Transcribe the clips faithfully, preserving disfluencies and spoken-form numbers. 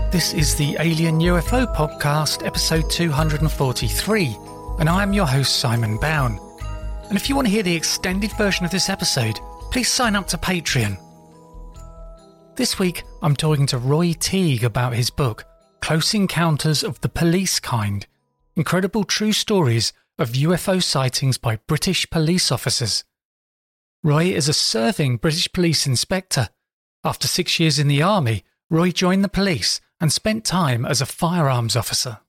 This is the Alien U F O Podcast, episode two hundred forty-three, and I am your host, Simon Bown. And if you want to hear the extended version of this episode, please sign up to Patreon. This week, I'm talking to Roy Teague about his book, Close Encounters of the Police Kind, Incredible True Stories of U F O Sightings by British Police Officers. Roy is a serving British Police Inspector. After six years in the Army, Roy joined the police and spent time as a firearms officer.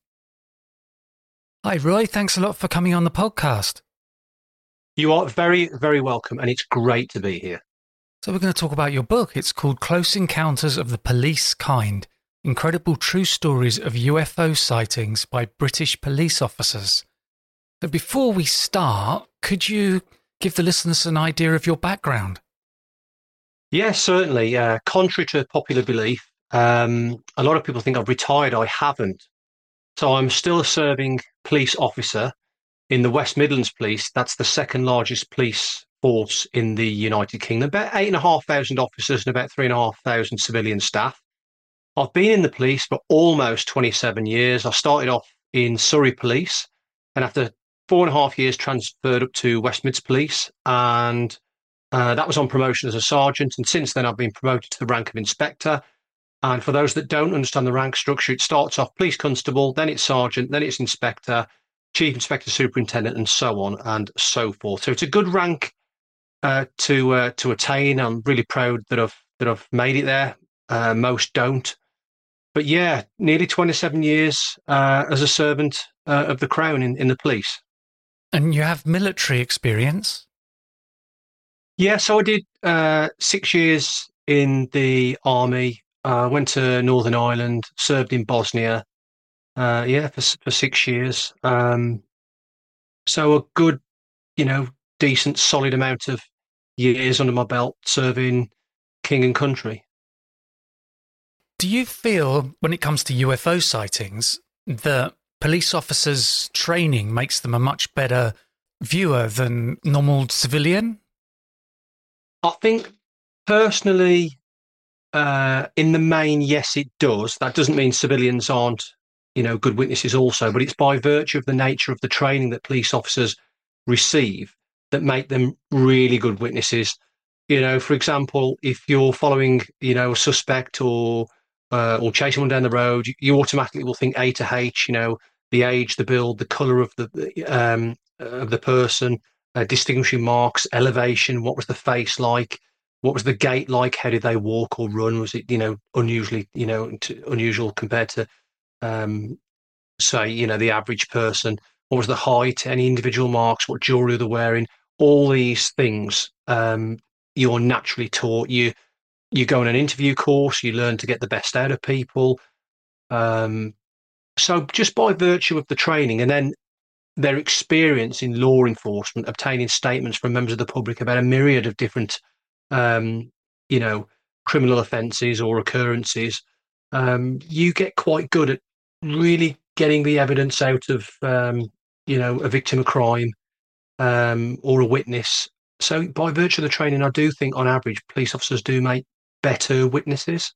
Hi Roy, thanks a lot for coming on the podcast. You are very, very welcome, and it's great to be here. So we're going to talk about your book. It's called Close Encounters of the Police Kind, Incredible True Stories of U F O Sightings by British Police Officers. So before we start, could you give the listeners an idea of your background? Yes, certainly. Uh, contrary to popular belief, um, a lot of people think I've retired. I haven't. So I'm still a serving police officer in the West Midlands Police. That's the second largest police force in the United Kingdom. About eight and a half thousand officers and about three and a half thousand civilian staff. I've been in the police for almost twenty-seven years. I started off in Surrey Police, and after four and a half years transferred up to West Mids Police, and uh, that was on promotion as a sergeant. And since then, I've been promoted to the rank of inspector. And for those that don't understand the rank structure, it starts off police constable, then it's sergeant, then it's inspector, chief inspector superintendent, and so on and so forth. So it's a good rank uh, to uh, to attain. I'm really proud that I've that I've made it there. Uh, most don't. But yeah, nearly twenty-seven years uh, as a servant uh, of the Crown in, in the police. And you have military experience? Yeah, so I did uh, six years in the Army. I uh, went to Northern Ireland, served in Bosnia. Uh, yeah, for for six years. Um, so a good, you know, decent, solid amount of years under my belt serving king and country. Do you feel, when it comes to U F O sightings, that police officers' training makes them a much better viewer than normal civilian? I think, personally, uh, in the main, yes, it does. That doesn't mean civilians aren't, you know, good witnesses also, but it's by virtue of the nature of the training that police officers receive that make them really good witnesses. You know, for example, if you're following, you know, a suspect or uh, or chasing one down the road, you, you automatically will think A to H, you know, the age, the build, the colour of the um, of the person, uh, distinguishing marks, elevation, what was the face like, what was the gait like, how did they walk or run, was it, you know, unusually, you know, to, unusual compared to, um, say, you know, the average person, what was the height, any individual marks, what jewellery they're wearing, all these things um, you're naturally taught. You you go on an interview course, you learn to get the best out of people. Um, so just by virtue of the training and then their experience in law enforcement, obtaining statements from members of the public about a myriad of different, um, you know, criminal offences or occurrences, um, you get quite good at really getting the evidence out of, um, you know, a victim of crime um, or a witness. So by virtue of the training, I do think on average, police officers do make better witnesses.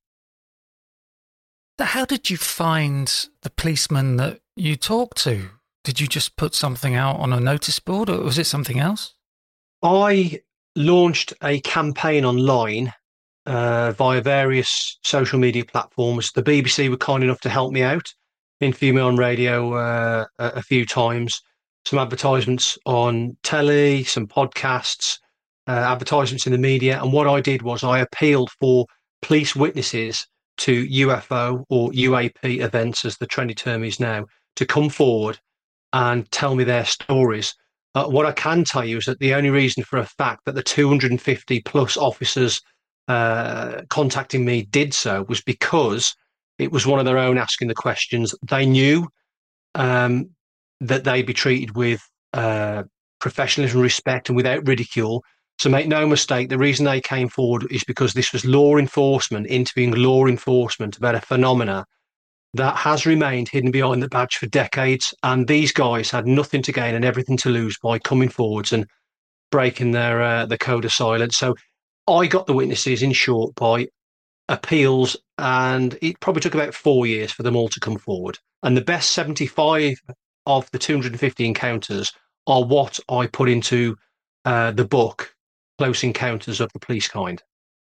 How did you find the policeman that you talked to? Did you just put something out on a notice board, or was it something else? I launched a campaign online uh, via various social media platforms. The B B C were kind enough to help me out, interview me on radio uh, a, a few times, some advertisements on telly, some podcasts, uh, advertisements in the media. And what I did was I appealed for police witnesses to U F O or U A P events, as the trendy term is now, to come forward and tell me their stories. Uh, what I can tell you is that the only reason for a fact that the two hundred fifty plus officers uh, contacting me did so was because it was one of their own asking the questions. They knew um, that they'd be treated with uh, professionalism, respect, and without ridicule. So make no mistake, the reason they came forward is because this was law enforcement interviewing law enforcement about a phenomena that has remained hidden behind the badge for decades. And these guys had nothing to gain and everything to lose by coming forwards and breaking their uh, the code of silence. So I got the witnesses, in short, by appeals and it probably took about four years for them all to come forward. And the best seventy-five of the two hundred fifty encounters are what I put into uh, the book, Close Encounters of the Police Kind.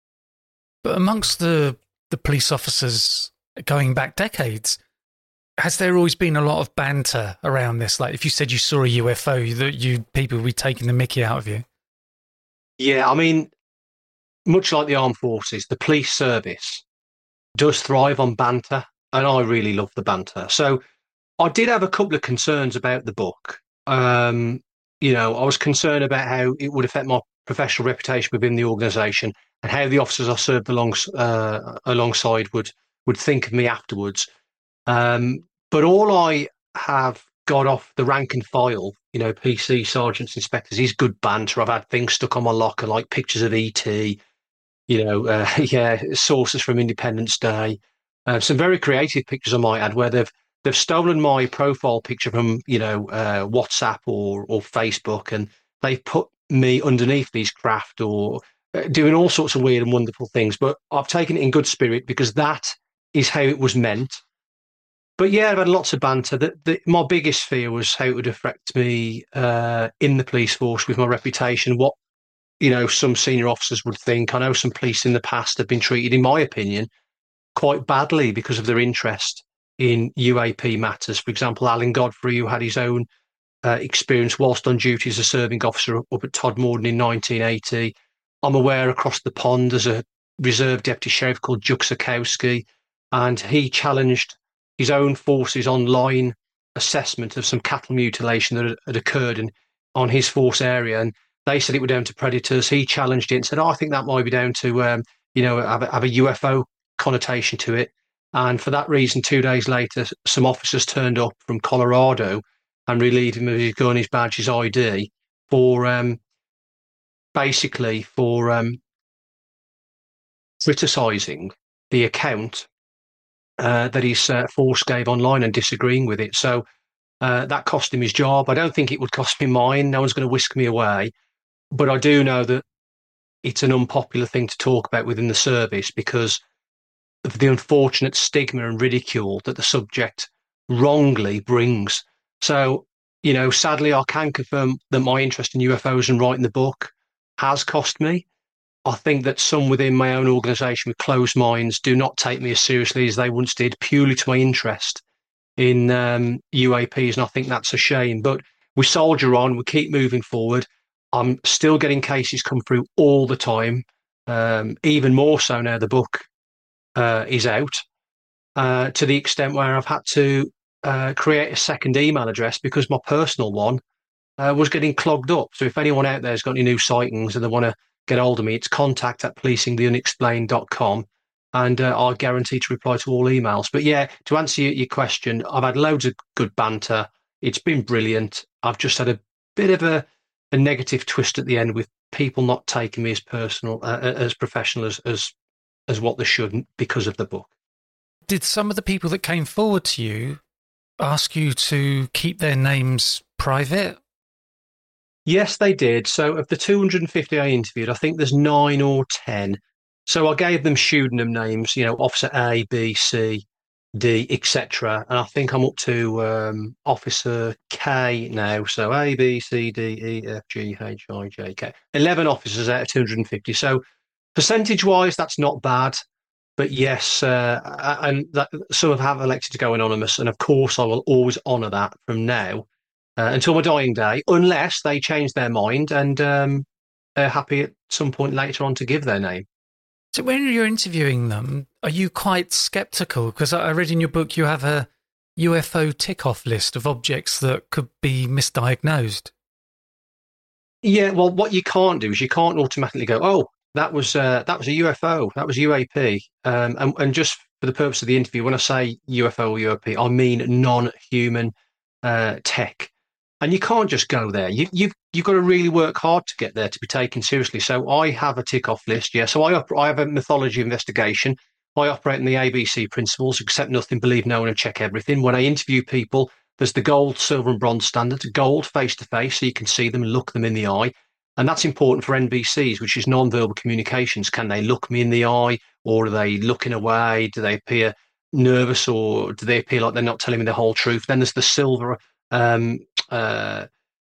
But amongst the the police officers going back decades, has there always been a lot of banter around this? Like if you said you saw a U F O, that you people would be taking the mickey out of you. Yeah, I mean, much like the armed forces, the police service does thrive on banter, and I really love the banter. So I did have a couple of concerns about the book. Um, you know, I was concerned about how it would affect my professional reputation within the organisation and how the officers I served along, uh, alongside would would think of me afterwards. Um, but all I have got off the rank and file, you know, P C, sergeants, inspectors, is good banter. I've had things stuck on my locker like pictures of E T, you know, uh, yeah, sources from Independence Day, uh, some very creative pictures I might add where they've they've stolen my profile picture from, you know, uh, WhatsApp or or Facebook, and they've put me underneath these craft or uh, doing all sorts of weird and wonderful things. But I've taken it in good spirit because that is how it was meant. But yeah, I've had lots of banter. The, the, my biggest fear was how it would affect me uh, in the police force with my reputation, what, you know, some senior officers would think. I know some police in the past have been treated, in my opinion, quite badly because of their interest in U A P matters. For example, Alan Godfrey, who had his own uh, experience whilst on duty as a serving officer up at Todmorden in nineteen eighty. I'm aware across the pond there's a reserve deputy sheriff called Juk Sikowski, and he challenged his own force's online assessment of some cattle mutilation that had, had occurred in, on his force area. And they said it were down to predators. He challenged it and said, oh, I think that might be down to, um, you know, have a, have a U F O connotation to it. And for that reason, two days later, some officers turned up from Colorado and relieved him of his gun, his badge, his I D for um, basically for um, criticising the account uh, that his uh, force gave online and disagreeing with it. So uh, that cost him his job. I don't think it would cost me mine. No one's going to whisk me away. But I do know that it's an unpopular thing to talk about within the service because of the unfortunate stigma and ridicule that the subject wrongly brings. So, you know, sadly, I can confirm that my interest in U F Os and writing the book has cost me. I think that some within my own organisation with closed minds do not take me as seriously as they once did, purely to my interest in um, U A Ps, and I think that's a shame. But we soldier on, we keep moving forward. I'm still getting cases come through all the time, um, even more so now the book uh, is out, uh, to the extent where I've had to uh, create a second email address because my personal one uh, was getting clogged up. So if anyone out there has got any new sightings and they want to get hold of me, it's contact at policing the unexplained dot com, and uh, I'll guarantee to reply to all emails. But yeah, to answer your, your question, I've had loads of good banter. It's been brilliant. I've just had a bit of a, a negative twist at the end with people not taking me as personal, uh, as professional as, as as what they shouldn't because of the book. Did some of the people that came forward to you ask you to keep their names private? Yes, they did. So of the two hundred fifty I interviewed, I think there's nine or ten. So I gave them pseudonym names, you know, Officer A, B, C, D, et cetera. And I think I'm up to um, Officer K now. So A, B, C, D, E, F, G, H, I, J, K. eleven officers out of two hundred fifty. So percentage-wise, that's not bad. But yes, uh, and that, some have elected to go anonymous. And of course, I will always honour that from now uh, until my dying day, unless they change their mind and um, are happy at some point later on to give their name. So when you're interviewing them, are you quite sceptical? Because I read in your book you have a U F O tick-off list of objects that could be misdiagnosed. Yeah, well, what you can't do is you can't automatically go, oh, that was uh, that was a U F O, that was U A P. Um, and, and just for the purpose of the interview, when I say U F O or U A P, I mean non-human uh, tech. And you can't just go there. You, you've you've got to really work hard to get there to be taken seriously. So I have a tick-off list. Yeah. So I op- I have a mythology investigation. I operate in the A B C principles: accept nothing, believe no one, and check everything. When I interview people, there's the gold, silver, and bronze standards. Gold face to face, so you can see them and look them in the eye. And that's important for N V Cs, which is non-verbal communications. Can they look me in the eye, or are they looking away? Do they appear nervous, or do they appear like they're not telling me the whole truth? Then there's the silver, um, uh,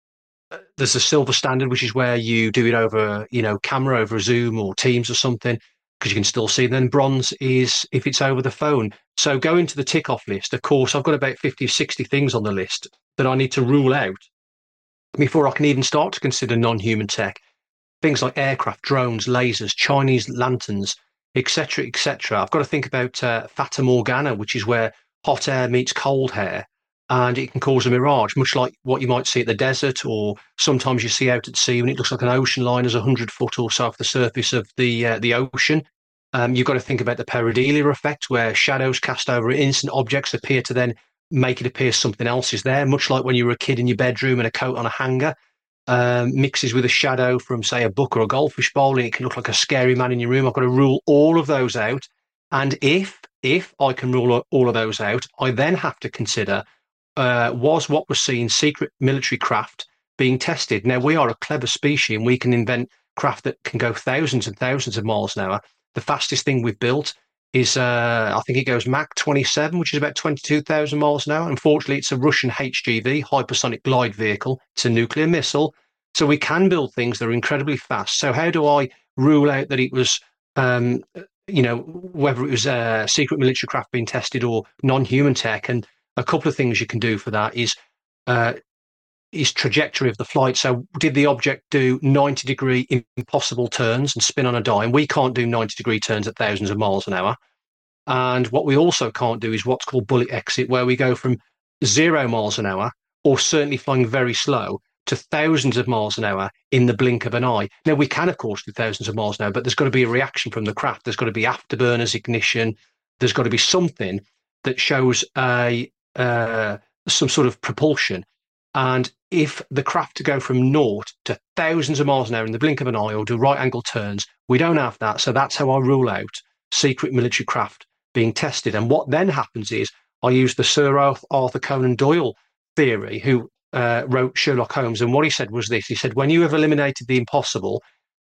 there's the silver standard, which is where you do it over, you know, camera, over Zoom or Teams or something, because you can still see. Then bronze is if it's over the phone. So going to the tick off list, of course, I've got about fifty or sixty things on the list that I need to rule out before I can even start to consider non-human tech. Things like aircraft, drones, lasers, Chinese lanterns, et cetera, et cetera. I've got to think about uh, Fata Morgana, which is where hot air meets cold air, and it can cause a mirage, much like what you might see at the desert, or sometimes you see out at sea when it looks like an ocean line is one hundred foot or so off the surface of the uh, the ocean. Um, you've got to think about the pareidolia effect, where shadows cast over instant objects appear to then make it appear something else is there, much like when you were a kid in your bedroom and a coat on a hanger um, mixes with a shadow from, say, a book or a goldfish bowl, and it can look like a scary man in your room. I've got to rule all of those out. And if if I can rule all of those out, I then have to consider, uh, was what was seen secret military craft being tested? Now, we are a clever species, and we can invent craft that can go thousands and thousands of miles an hour. The fastest thing we've built is, uh, I think it goes Mach twenty-seven, which is about twenty-two thousand miles an hour. Unfortunately, it's a Russian H G V, hypersonic glide vehicle. It's a nuclear missile. So we can build things that are incredibly fast. So how do I rule out that it was, um, you know, whether it was uh, secret military craft being tested or non-human tech? And a couple of things you can do for that is uh, is trajectory of the flight. So did the object do ninety degree impossible turns and spin on a dime? We can't do ninety degree turns at thousands of miles an hour. And what we also can't do is what's called bullet exit, where we go from zero miles an hour, or certainly flying very slow, to thousands of miles an hour in the blink of an eye. Now, we can, of course, do thousands of miles an hour, but there's got to be a reaction from the craft. There's got to be afterburners, ignition. There's got to be something that shows a uh, some sort of propulsion. And if the craft to go from naught to thousands of miles an hour in the blink of an eye, or do right angle turns, we don't have that. So that's how I rule out secret military craft being tested. And what then happens is I use the Sir Arthur Conan Doyle theory, who uh, wrote Sherlock Holmes. And what he said was this: he said, when you have eliminated the impossible,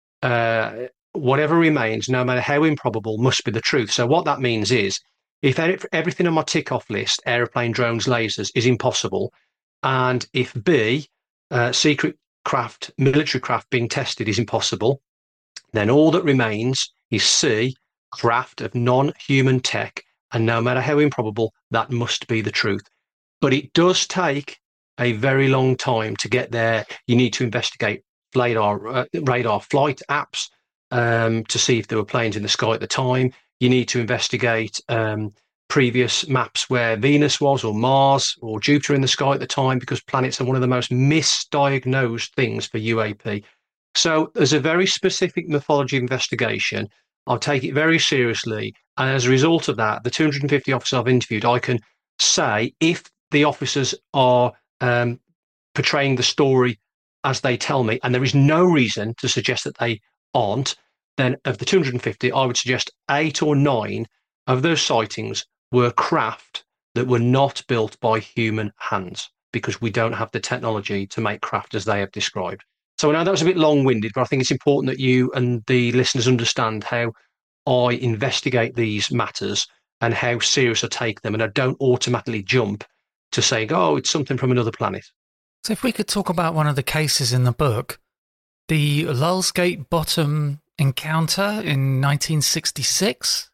uh, whatever remains, no matter how improbable, must be the truth. So what that means is, if everything on my tick off list, aeroplane, drones, lasers, is impossible, and if B, uh, secret craft, military craft being tested, is impossible, then all that remains is C, craft of non-human tech. And no matter how improbable, that must be the truth. But it does take a very long time to get there. You need to investigate radar, uh, radar flight apps um, to see if there were planes in the sky at the time. You need to investigate um, previous maps where Venus was, or Mars, or Jupiter in the sky at the time, because planets are one of the most misdiagnosed things for U A P. So there's a very specific mythology investigation. I'll take it very seriously. And as a result of that, the two hundred fifty officers I've interviewed, I can say if the officers are um, portraying the story as they tell me, and there is no reason to suggest that they aren't, then of the two hundred fifty, I would suggest eight or nine of those sightings were craft that were not built by human hands, because we don't have the technology to make craft as they have described. So I know that was a bit long-winded, but I think it's important that you and the listeners understand how I investigate these matters and how serious I take them, and I don't automatically jump to saying, oh, it's something from another planet. So if we could talk about one of the cases in the book, the Lulsgate Bottom encounter in nineteen sixty-six?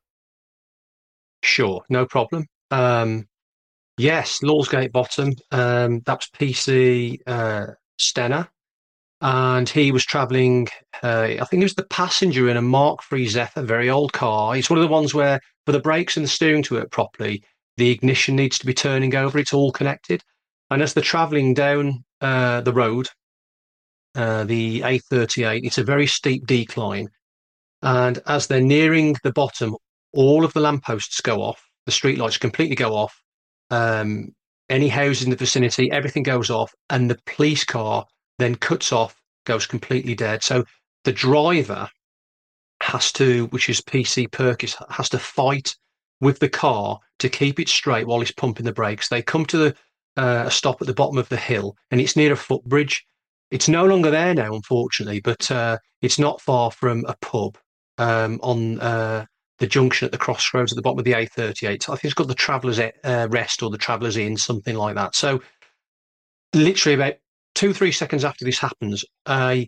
Sure, no problem. Um, yes, Lulsgate Bottom, um, that was P C uh, Stenner, and he was travelling, uh, I think he was the passenger in a Mark three Zephyr, very old car. It's one of the ones where, for the brakes and the steering to work properly, the ignition needs to be turning over. It's all connected. And as they're travelling down uh, the road, uh, the A thirty-eight, it's a very steep decline. And as they're nearing the bottom, all of the lampposts go off, the streetlights completely go off, um, any houses in the vicinity, everything goes off, and the police car then cuts off, goes completely dead. So the driver has to, which is P C Perkis, has to fight with the car to keep it straight while he's pumping the brakes. They come to the, uh, a stop at the bottom of the hill, and it's near a footbridge. It's no longer there now, unfortunately, but uh, it's not far from a pub um, on uh, the junction at the crossroads at the bottom of the A thirty-eight. I think it's called the Travellers uh, Rest or the Travellers Inn, something like that. So literally about two, three seconds after this happens, a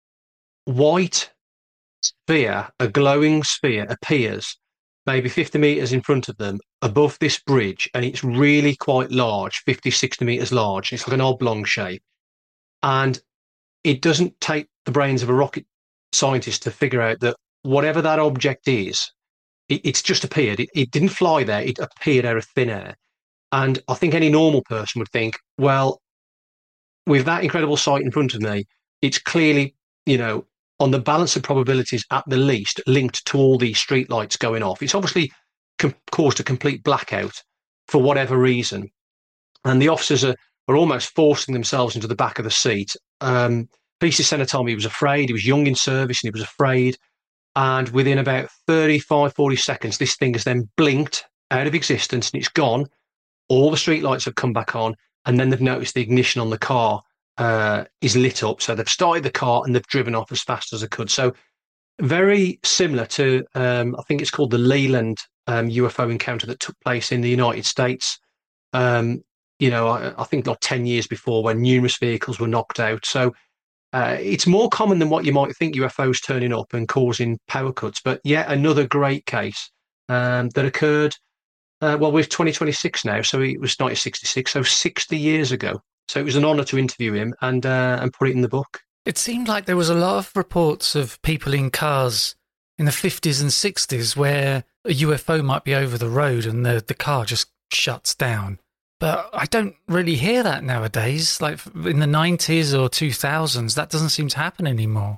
white sphere, a glowing sphere, appears maybe fifty meters in front of them above this bridge, and it's really quite large, fifty, sixty meters large. It's like an oblong shape. And it doesn't take the brains of a rocket scientist to figure out that whatever that object is, it, it's just appeared. It, it didn't fly there, it appeared out of thin air. And I think any normal person would think, well, with that incredible sight in front of me, it's clearly, you know, on the balance of probabilities at the least linked to all these streetlights going off. It's obviously com- caused a complete blackout for whatever reason. And the officers are, are almost forcing themselves into the back of the seat. Um, P C Senna told me he was afraid. He was young in service and he was afraid. And within about thirty-five, forty seconds, this thing has then blinked out of existence and it's gone. All the streetlights have come back on. And then they've noticed the ignition on the car uh, is lit up. So they've started the car and they've driven off as fast as they could. So very similar to, um, I think it's called the Leland um, U F O encounter that took place in the United States. Um, you know, I, I think like ten years before, when numerous vehicles were knocked out. So uh, it's more common than what you might think, U F Os turning up and causing power cuts. But yet another great case um, that occurred. Uh, well, we're twenty twenty-six now, so it was nineteen sixty-six, so sixty years ago. So it was an honour to interview him and uh, and put it in the book. It seemed like there was a lot of reports of people in cars in the fifties and sixties where a U F O might be over the road and the, the car just shuts down. But I don't really hear that nowadays. Like in the nineties or two thousands, that doesn't seem to happen anymore.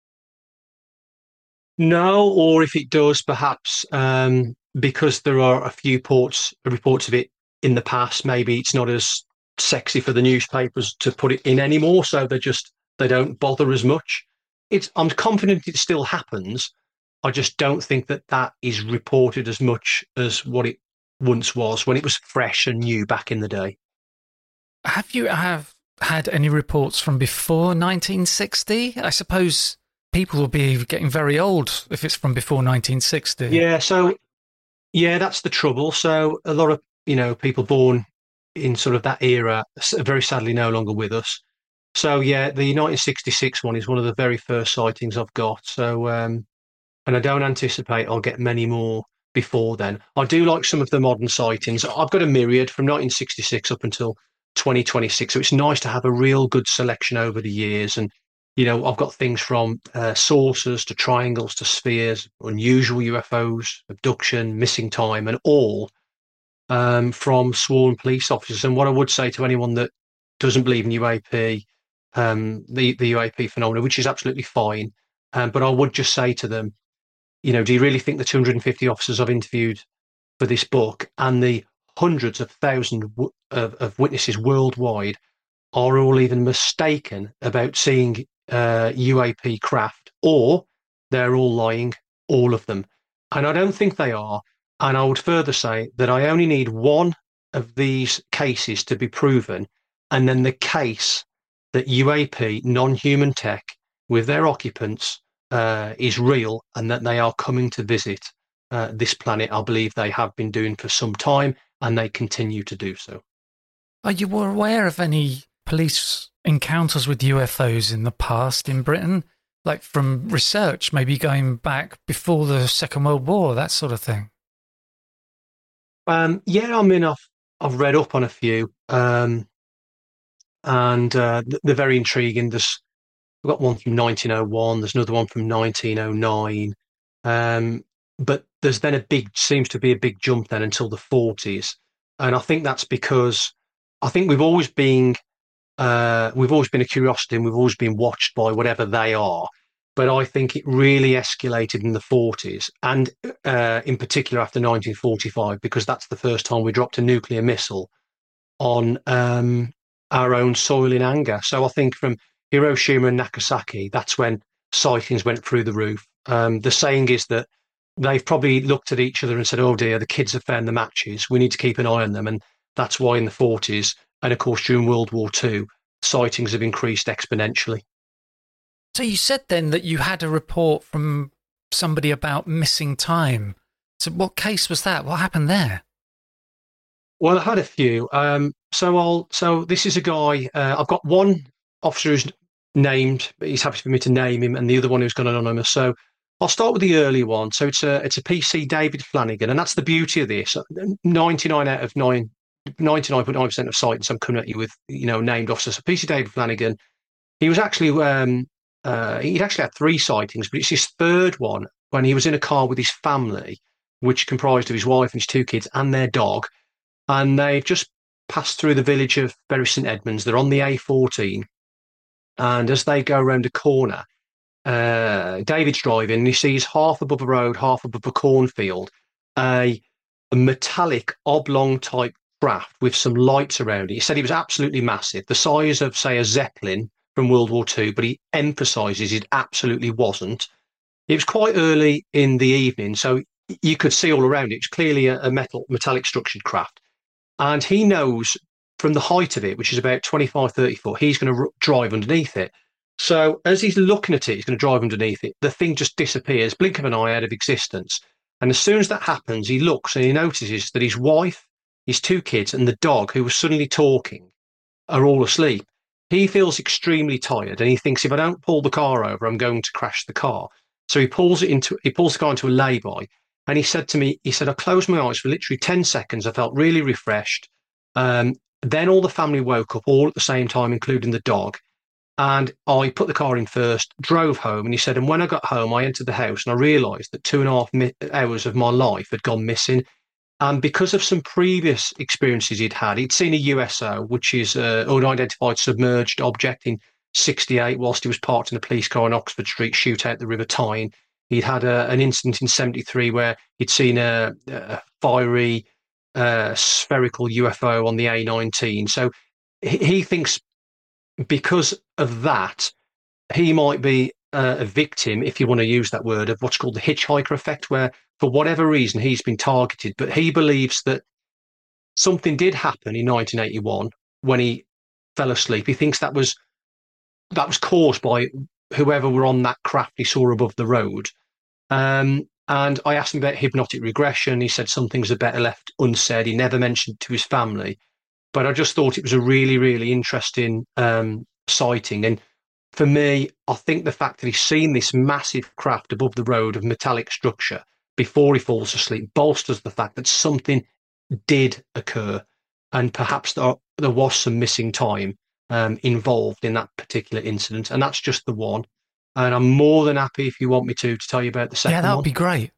No, or if it does, perhaps um, because there are a few reports, reports of it in the past, maybe it's not as sexy for the newspapers to put it in anymore, so they just they don't bother as much. It's I'm confident it still happens. I just don't think that that is reported as much as what it once was when it was fresh and new back in the day. Have you have had any reports from before nineteen sixty? I suppose people will be getting very old if it's from before nineteen sixty. Yeah, so yeah, that's the trouble. So a lot of, you know, people born in sort of that era are very sadly no longer with us. So yeah, the nineteen sixty-six one is one of the very first sightings I've got. So um, and I don't anticipate I'll get many more before then. I do like some of the modern sightings. I've got a myriad from nineteen sixty-six up until twenty twenty-six. So it's nice to have a real good selection over the years. And, you know, I've got things from uh, saucers to triangles to spheres, unusual U F Os, abduction, missing time, and all um, from sworn police officers. And what I would say to anyone that doesn't believe in U A P, um, the, the U A P phenomena, which is absolutely fine, um, but I would just say to them, you know, do you really think the two hundred fifty officers I've interviewed for this book and the hundreds of thousands of, of witnesses worldwide are all even mistaken about seeing uh, U A P craft, or they're all lying, all of them? And I don't think they are. And I would further say that I only need one of these cases to be proven, and then the case that U A P, non-human tech, with their occupants, Uh, is real and that they are coming to visit uh, this planet. I believe they have been doing for some time and they continue to do so. Are you aware of any police encounters with U F Os in the past in Britain? Like from research, maybe going back before the Second World War, that sort of thing? Um, yeah, I mean, I've, I've read up on a few um, and uh, they're very intriguing. There's We've got one from nineteen oh one. There's another one from nineteen oh nine. Um, but there's then a big, seems to be a big jump then until the forties. And I think that's because I think we've always been, uh, we've always been a curiosity and we've always been watched by whatever they are. But I think it really escalated in the forties and uh, in particular after nineteen forty-five, because that's the first time we dropped a nuclear missile on um, our own soil in anger. So I think from Hiroshima and Nagasaki, that's when sightings went through the roof. Um, the saying is that they've probably looked at each other and said, oh dear, the kids have found the matches. We need to keep an eye on them. And that's why in the forties, and of course during World War Two, sightings have increased exponentially. So you said then that you had a report from somebody about missing time. So what case was that? What happened there? Well, I had a few. Um, so I'll. So this is a guy. Uh, I've got one officer who's named. He's happy for me to name him, and the other one who's gone anonymous. So I'll start with the early one. So it's a it's a P C David Flanagan, and that's the beauty of this. ninety-nine out of nine, ninety-nine point nine percent of sightings I'm coming at you with, you know, named officers. So P C David Flanagan, he was actually um, uh, he'd actually had three sightings, but it's his third one when he was in a car with his family, which comprised of his wife and his two kids and their dog. And they've just passed through the village of Bury St Edmunds. They're on the A fourteen. And as they go around a corner, uh, David's driving and he sees half above a road, half above a cornfield, a, a metallic oblong type craft with some lights around it. He said it was absolutely massive, the size of, say, a Zeppelin from World War Two, but he emphasises it absolutely wasn't. It was quite early in the evening, so you could see all around it. It's clearly a, a metal, metallic structured craft. And he knows from the height of it, which is about twenty-five, thirty foot, he's going to r- drive underneath it. So as he's looking at it, he's going to drive underneath it. The thing just disappears, blink of an eye, out of existence. And as soon as that happens, he looks and he notices that his wife, his two kids, and the dog, who was suddenly talking, are all asleep. He feels extremely tired and he thinks, if I don't pull the car over, I'm going to crash the car. So he pulls it into, he pulls the car into a lay-by. And he said to me, he said, I closed my eyes for literally ten seconds. I felt really refreshed. Um, then all the family woke up all at the same time, including the dog. And I put the car in first, drove home. And he said, and when I got home, I entered the house and I realised that two and a half mi- hours of my life had gone missing. And because of some previous experiences he'd had, he'd seen a U S O, which is an unidentified submerged object, in sixty-eight, whilst he was parked in a police car on Oxford Street, shoot out the River Tyne. He'd had a, an incident in seventy-three where he'd seen a, a fiery uh, spherical U F O on the A nineteen. So he, he thinks because of that, he might be uh, a victim, if you want to use that word, of what's called the hitchhiker effect, where for whatever reason he's been targeted. But he believes that something did happen in nineteen eighty-one when he fell asleep. He thinks that was that was caused by whoever were on that craft he saw above the road. Um, and I asked him about hypnotic regression. He said some things are better left unsaid. He never mentioned it to his family. But I just thought it was a really, really interesting um, sighting. And for me, I think the fact that he's seen this massive craft above the road of metallic structure before he falls asleep bolsters the fact that something did occur. And perhaps there, there was some missing time um, involved in that particular incident. And that's just the one. And I'm more than happy, if you want me to, to tell you about the second one. Yeah, that would be great.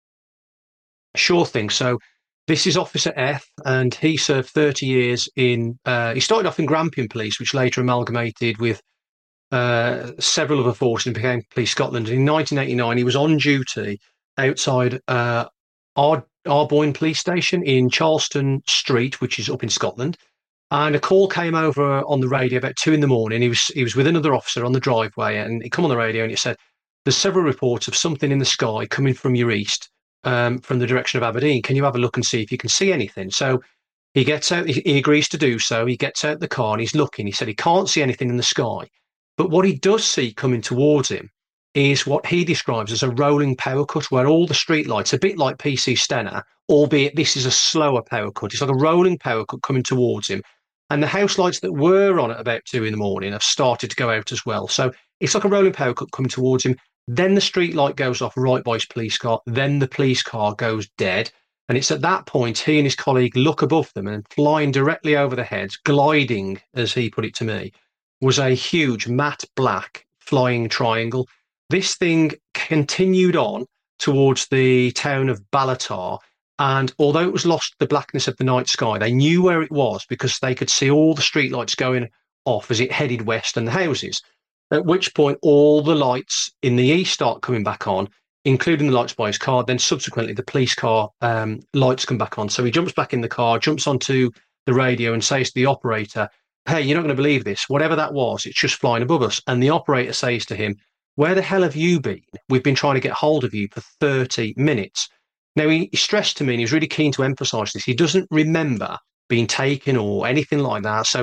Sure thing. So this is Officer F, and he served thirty years in, uh, he started off in Grampian Police, which later amalgamated with uh, several other forces and became Police Scotland. And in nineteen eighty-nine, he was on duty outside uh, Ar- Arboyne Police Station in Charleston Street, which is up in Scotland. And a call came over on the radio about two in the morning. He was he was with another officer on the driveway, and he come on the radio and he said, "There's several reports of something in the sky coming from your east, um, from the direction of Aberdeen. Can you have a look and see if you can see anything?" So he gets out. He, he agrees to do so. He gets out the car and he's looking. He said he can't see anything in the sky, but what he does see coming towards him is what he describes as a rolling power cut, where all the streetlights, a bit like P C Stena, albeit this is a slower power cut. It's like a rolling power cut coming towards him. And the house lights that were on at about two in the morning have started to go out as well. So it's like a rolling power cut coming towards him. Then the street light goes off right by his police car. Then the police car goes dead. And it's at that point he and his colleague look above them, and flying directly over their heads, gliding, as he put it to me, was a huge matte black flying triangle. This thing continued on towards the town of Ballatar. And although it was lost the blackness of the night sky, they knew where it was because they could see all the streetlights going off as it headed west and the houses. At which point, all the lights in the east start coming back on, including the lights by his car. Then subsequently, the police car um, lights come back on. So he jumps back in the car, jumps onto the radio and says to the operator, "Hey, you're not going to believe this. Whatever that was, it's just flying above us." And the operator says to him, "Where the hell have you been? We've been trying to get hold of you for thirty minutes. Now, he stressed to me, and he was really keen to emphasise this, he doesn't remember being taken or anything like that. So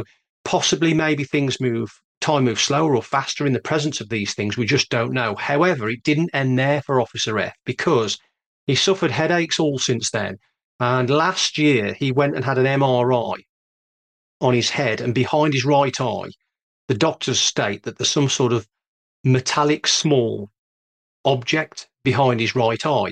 possibly maybe things move, time moves slower or faster in the presence of these things. We just don't know. However, it didn't end there for Officer F, because he suffered headaches all since then. And last year, he went and had an M R I on his head, and behind his right eye, the doctors state that there's some sort of metallic small object behind his right eye.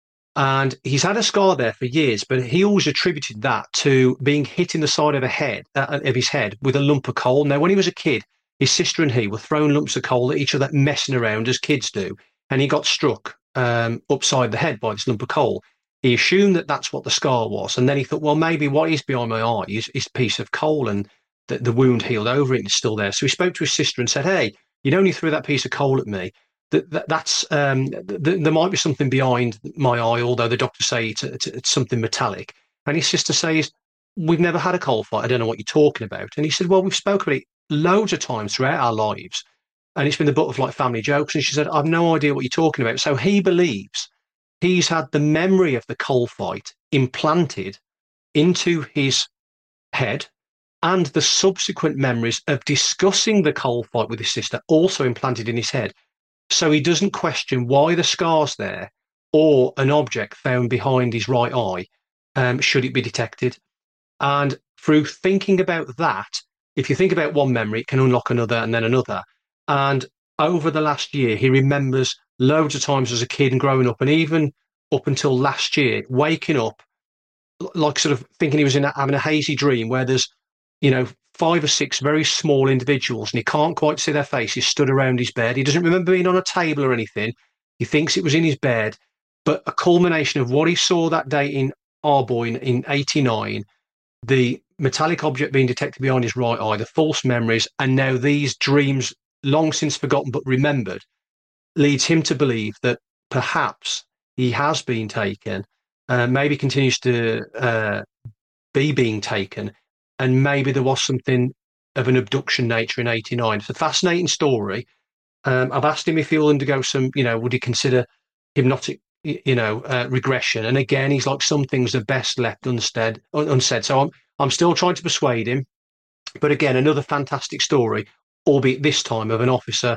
And he's had a scar there for years, but he always attributed that to being hit in the side of a head uh, of his head with a lump of coal. Now, when he was a kid, his sister and he were throwing lumps of coal at each other, messing around as kids do, and he got struck um, upside the head by this lump of coal. He assumed that that's what the scar was, and then he thought, well, maybe what is behind my eye is, is a piece of coal, and the, the wound healed over it and it's still there. So he spoke to his sister and said, hey, you only threw that piece of coal at me. That, that that's um, th- there might be something behind my eye, although the doctors say it's, it's, it's something metallic. And his sister says, we've never had a coal fight. I don't know what you're talking about. And he said, well, we've spoken about it loads of times throughout our lives, and it's been the butt of like family jokes. And she said, I've no idea what you're talking about. So he believes he's had the memory of the coal fight implanted into his head, and the subsequent memories of discussing the coal fight with his sister also implanted in his head. So he doesn't question why the scar's there, or an object found behind his right eye, um, should it be detected. And through thinking about that, if you think about one memory, it can unlock another and then another. And over the last year, he remembers loads of times as a kid and growing up, and even up until last year, waking up, like sort of thinking he was in a, having a hazy dream where there's, you know, five or six very small individuals, and he can't quite see their faces, stood around his bed. He doesn't remember being on a table or anything. He thinks it was in his bed, but a culmination of what he saw that day in Arboyne in eighty-nine, the metallic object being detected behind his right eye, the false memories, and now these dreams long since forgotten but remembered, leads him to believe that perhaps he has been taken, uh, maybe continues to uh, be being taken, and maybe there was something of an abduction nature in eighty-nine. It's a fascinating story. Um, I've asked him if he'll undergo some, you know, would he consider hypnotic, you know, uh, regression? And again, he's like, some things are best left unsaid. unsaid. So I'm, I'm still trying to persuade him. But again, another fantastic story, albeit this time of an officer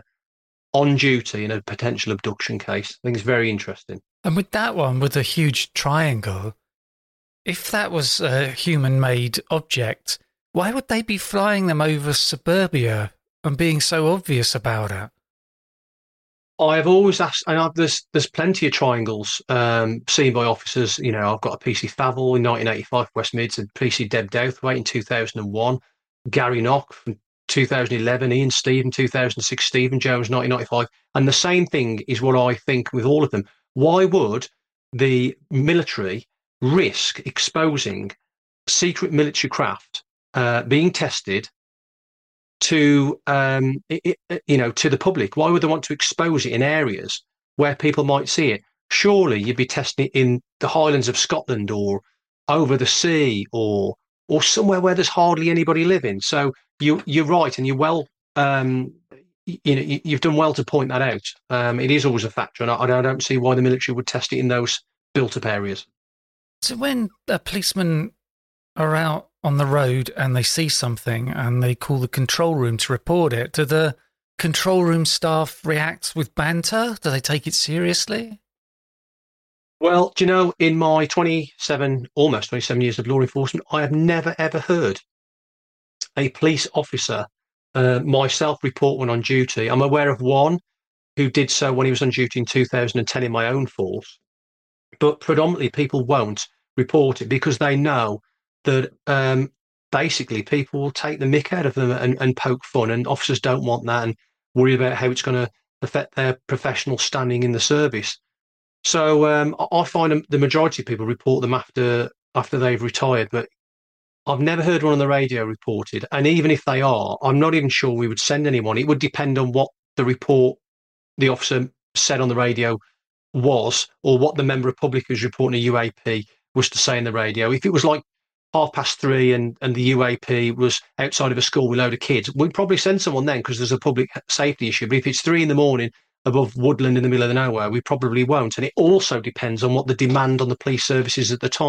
on duty in a potential abduction case. I think it's very interesting. And with that one, with a huge triangle, if that was a human-made object, why would they be flying them over suburbia and being so obvious about it? I've always asked, and I've, there's there's plenty of triangles um, seen by officers. You know, I've got a P C Favell in nineteen eighty-five, West Mids, and P C Deb Douthwaite in two thousand one, Gary Knock from two thousand eleven, Ian Stephen two thousand six, Stephen Jones nineteen ninety-five, and the same thing is what I think with all of them. Why would the military risk exposing secret military craft uh, being tested to um, it, it, you know, to the public? Why would they want to expose it in areas where people might see it? Surely you'd be testing it in the Highlands of Scotland or over the sea or or somewhere where there's hardly anybody living. So you you're right, and you're well. Um, you know, you, you've done well to point that out. Um, it is always a factor, and I, I don't see why the military would test it in those built-up areas. So when a policeman are out on the road and they see something and they call the control room to report it, do the control room staff react with banter? Do they take it seriously? Well, do you know, in my twenty-seven, almost twenty-seven years of law enforcement, I have never, ever heard a police officer uh, myself report when on duty. I'm aware of one who did so when he was on duty in two thousand ten in my own force. But predominantly people won't report it because they know that um, basically people will take the mick out of them and, and poke fun, and officers don't want that and worry about how it's going to affect their professional standing in the service. So um, I find the majority of people report them after after they've retired, but I've never heard one on the radio reported. And even if they are, I'm not even sure we would send anyone. It would depend on what the report the officer said on the radio was, or what the member of public who's reporting a U A P was to say in the radio. If it was like half past three and, and the U A P was outside of a school with a load of kids, we'd probably send someone then because there's a public safety issue. But if it's three in the morning above woodland in the middle of the nowhere, we probably won't. And it also depends on what the demand on the police service is at the time.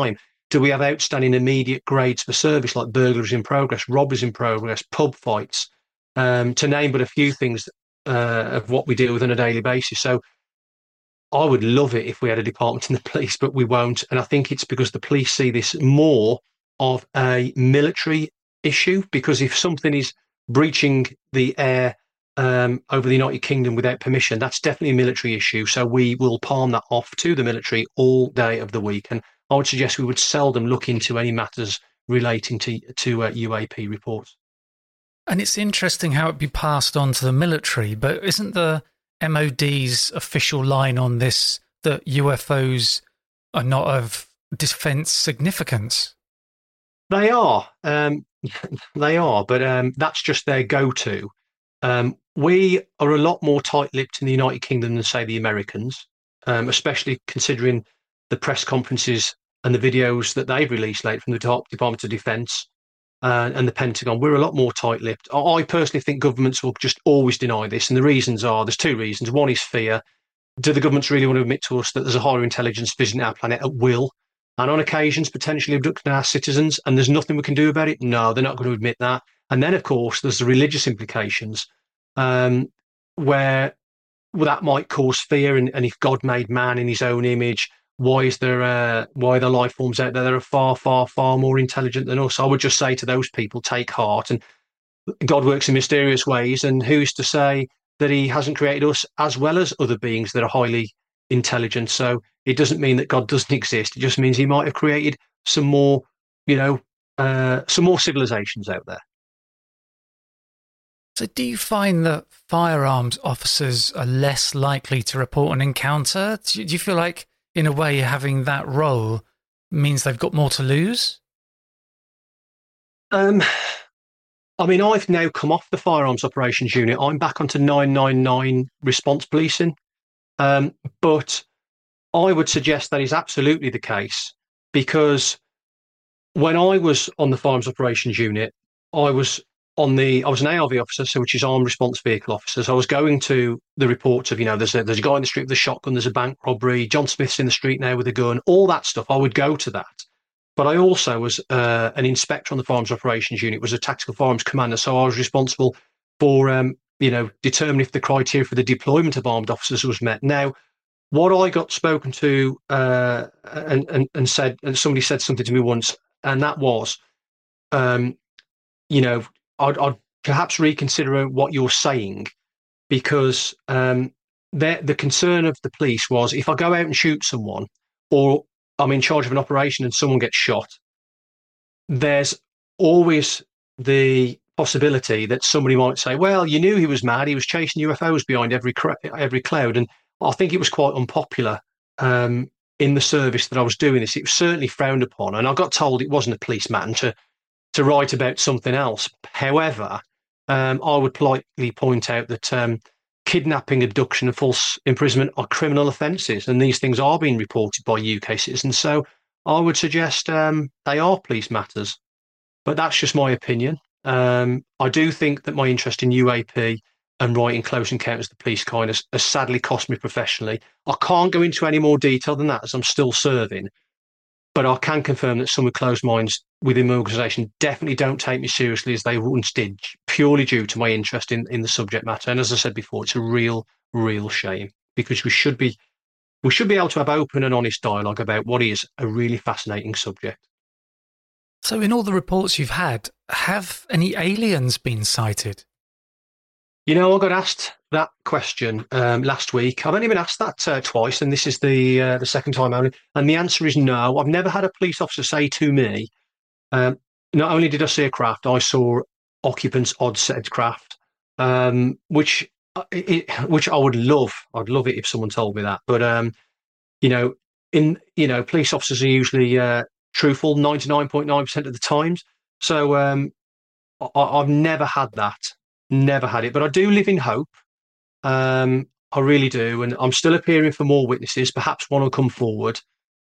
Do we have outstanding immediate grades for service like burglaries in progress, robberies in progress, pub fights, um, to name but a few things uh, of what we deal with on a daily basis? So I would love it if we had a department in the police, but we won't. And I think it's because the police see this more of a military issue, because if something is breaching the air um, over the United Kingdom without permission, that's definitely a military issue. So we will palm that off to the military all day of the week. And I would suggest we would seldom look into any matters relating to, to uh, U A P reports. And it's interesting how it'd be passed on to the military, but isn't the M O D's official line on this that U F Os are not of defence significance? They are. Um, they are, but um, that's just their go-to. Um, we are a lot more tight-lipped in the United Kingdom than, say, the Americans, um, especially considering the press conferences and the videos that they've released late from the Department of Defence uh, and the Pentagon. We're a lot more tight-lipped. I personally think governments will just always deny this, and the reasons are, there's two reasons. One is fear. Do the governments really want to admit to us that there's a higher intelligence visiting our planet at will, and on occasions potentially abducting our citizens, and there's nothing we can do about it? No, they're not going to admit that. And then, of course, there's the religious implications, um, where well, that might cause fear. And, and if God made man in his own image, why is there uh, why are there life forms out there that are far, far, far more intelligent than us? I would just say to those people, take heart. And God works in mysterious ways, and who's to say that he hasn't created us as well as other beings that are highly intelligent? So it doesn't mean that God doesn't exist. It just means he might have created some more, you know, uh, some more civilizations out there. So do you find that firearms officers are less likely to report an encounter? Do you feel like, in a way, having that role means they've got more to lose? Um, I mean, I've now come off the firearms operations unit. I'm back onto nine nine nine response policing. Um, but I would suggest that is absolutely the case, because when I was on the firearms operations unit, I was on the I was an A R V officer, so which is armed response vehicle officer. So I was going to the reports of, you know, there's a, there's a guy in the street with a shotgun, there's a bank robbery, John Smith's in the street now with a gun, all that stuff. I would go to that. But I also was uh, an inspector on the firearms operations unit, was a tactical firearms commander. So I was responsible for, um, you know, determining if the criteria for the deployment of armed officers was met. Now, what I got spoken to uh, and, and, and said, and somebody said something to me once, and that was, um, you know, I'd, I'd perhaps reconsider what you're saying, because um, the concern of the police was, if I go out and shoot someone, or I'm in charge of an operation and someone gets shot, there's always the possibility that somebody might say, well, you knew he was mad, he was chasing U F Os behind every every cloud. And I think it was quite unpopular um, in the service that I was doing this. It was certainly frowned upon, and I got told it wasn't a police matter to to write about something else. However, um, I would politely point out that um, kidnapping, abduction, and false imprisonment are criminal offences, and these things are being reported by U K citizens. So I would suggest um, they are police matters. But that's just my opinion. Um, I do think that my interest in U A P and writing Close Encounters of the Police Kind has, has sadly cost me professionally. I can't go into any more detail than that, as I'm still serving. But I can confirm that some with closed minds within my organisation definitely don't take me seriously as they once did, purely due to my interest in, in the subject matter. And as I said before, it's a real, real shame, because we should be we should be able to have open and honest dialogue about what is a really fascinating subject. So in all the reports you've had, have any aliens been sighted? You know, I got asked that question um, last week. I've only been asked that uh, twice, and this is the uh, the second time only. And the answer is no. I've never had a police officer say to me, um, not only did I see a craft, I saw occupants odd said craft, um, which it, which I would love. I'd love it if someone told me that. But um, you know, in you know, police officers are usually uh, truthful ninety-nine point nine percent of the times. So um, I, I've never had that. Never had it, but I do live in hope. Um, I really do, and I'm still appearing for more witnesses. Perhaps one will come forward.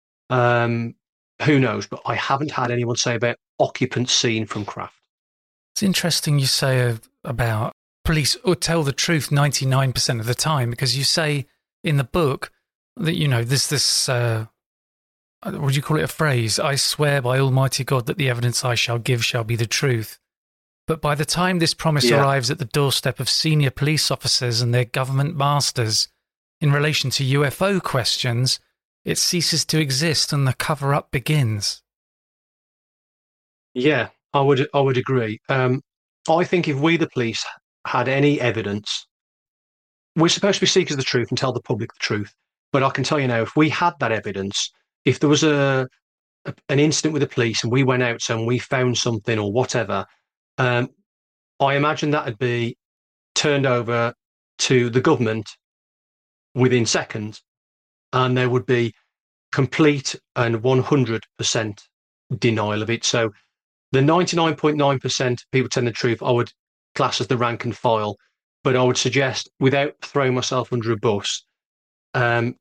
Um, who knows? But I haven't had anyone say about occupants seen from craft. It's interesting you say about police or tell the truth ninety-nine percent of the time, because you say in the book that, you know, there's this uh, uh, would you call it a phrase? I swear by Almighty God that the evidence I shall give shall be the truth. But by the time this promise Yeah. arrives at the doorstep of senior police officers and their government masters in relation to U F O questions, it ceases to exist and the cover-up begins. Yeah, I would I would agree. Um, I think if we, the police, had any evidence, we're supposed to be seekers of the truth and tell the public the truth. But I can tell you now, if we had that evidence, if there was a, a an incident with the police and we went out and we found something or whatever, um, I imagine that would be turned over to the government within seconds, and there would be complete and one hundred percent denial of it. So the ninety-nine point nine percent people telling the truth, I would class as the rank and file. But I would suggest, without throwing myself under a bus, um,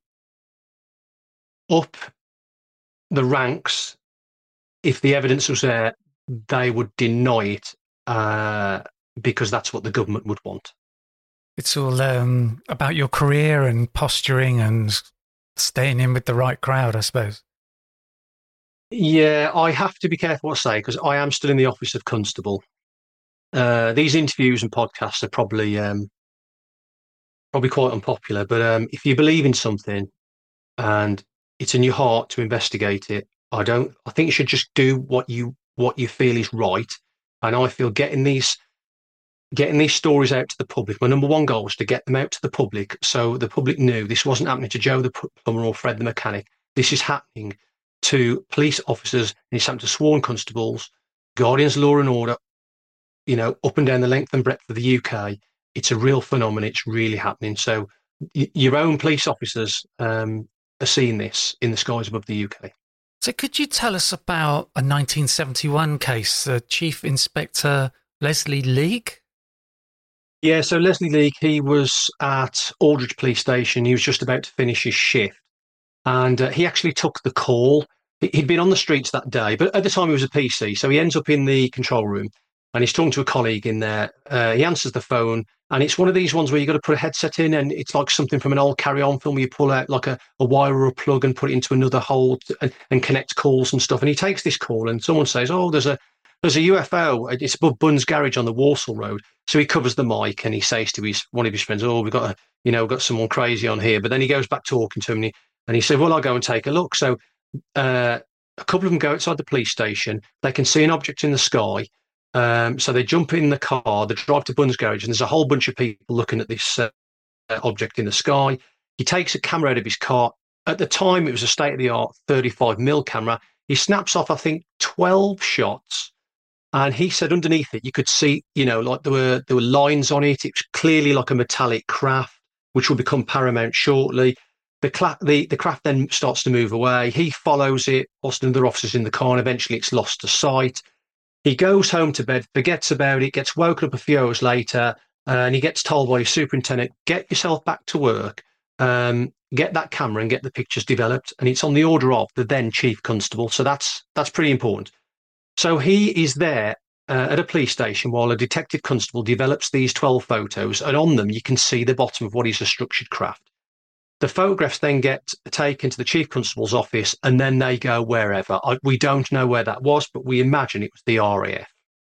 up the ranks, if the evidence was there, they would deny it uh, because that's what the government would want. It's all um, about your career and posturing and staying in with the right crowd, I suppose. Yeah, I have to be careful what I say because I am still in the office of constable. Uh, these interviews and podcasts are probably um, probably quite unpopular, but um, if you believe in something and it's in your heart to investigate it, I don't. I think you should just do what you what you feel is right. And I feel getting these getting these stories out to the public. My number one goal was to get them out to the public, so the public knew this wasn't happening to Joe the plumber or Fred the mechanic. This is happening to police officers, and it's happened to sworn constables, guardians of law and order, you know, up and down the length and breadth of the U K. It's a real phenomenon. It's really happening. So y- your own police officers um, are seeing this in the skies above the U K. So could you tell us about a nineteen seventy-one case, uh, Chief Inspector Leslie Leake? Yeah, so Leslie Leake, he was at Aldridge Police Station. He was just about to finish his shift, and uh, he actually took the call. He'd been on the streets that day, but at the time he was a P C, so he ends up in the control room, and he's talking to a colleague in there. Uh, he answers the phone, and it's one of these ones where you've got to put a headset in, and it's like something from an old Carry On film where you pull out like a, a wire or a plug and put it into another hole to, and, and connect calls and stuff. And he takes this call, and someone says, oh, there's a there's a U F O. It's above Bunn's Garage on the Walsall Road. So he covers the mic, and he says to his one of his friends, oh, we've got a, you know, we've got someone crazy on here. But then he goes back talking to him, and he, and he said, well, I'll go and take a look. So uh, a couple of them go outside the police station. They can see an object in the sky. Um, so they jump in the car, they drive to Bunn's Garage, and there's a whole bunch of people looking at this uh, object in the sky. He takes a camera out of his car. At the time, it was a state-of-the-art thirty-five millimeter camera. He snaps off, I think, twelve shots. And he said underneath it, you could see, you know, like there were there were lines on it. It was clearly like a metallic craft, which will become paramount shortly. The, cla- the, the craft then starts to move away. He follows it, whilst another officer's in the car, and eventually it's lost to sight. He goes home to bed, forgets about it, gets woken up a few hours later, uh, and he gets told by his superintendent, get yourself back to work, um, get that camera and get the pictures developed. And it's on the order of the then chief constable. So that's that's pretty important. So he is there uh, at a police station while a detective constable develops these twelve photos, and on them you can see the bottom of what is a structured craft. The photographs then get taken to the chief constable's office, and then they go wherever. I, we don't know where that was, but we imagine it was the R A F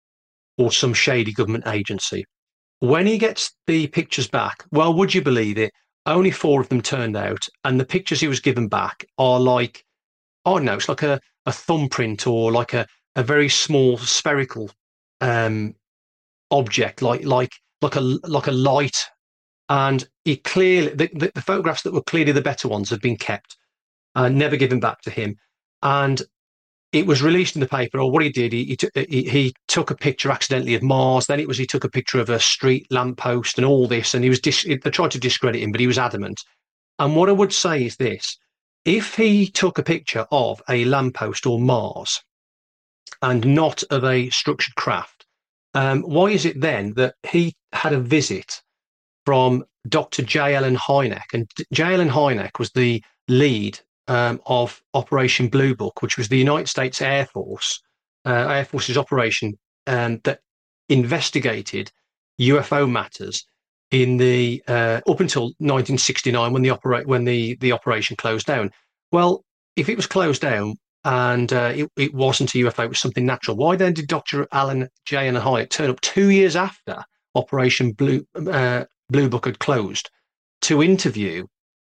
or some shady government agency. When he gets the pictures back, well, would you believe it? Only four of them turned out, and the pictures he was given back are like, I don't know, it's like a, a thumbprint or like a, a very small spherical um, object, like like like a like a light. And he clearly, the, the, the photographs that were clearly the better ones have been kept and never given back to him. And it was released in the paper, or what he did, he, he, t- he, he took a picture accidentally of Mars. Then it was he took a picture of a street lamppost and all this. And he was dis- they tried to discredit him, but he was adamant. And what I would say is this: if he took a picture of a lamppost or Mars and not of a structured craft, um, why is it then that he had a visit from Doctor J. Allen Hynek? And J. Allen Hynek was the lead um, of Operation Blue Book, which was the United States Air Force, uh, Air Force's operation um, that investigated U F O matters in the uh, up until nineteen sixty-nine when the opera- when the, the operation closed down. Well, if it was closed down and uh, it, it wasn't a U F O, it was something natural, why then did Doctor Alan J. Allen Hynek turn up two years after Operation Blue uh, Blue Book had closed to interview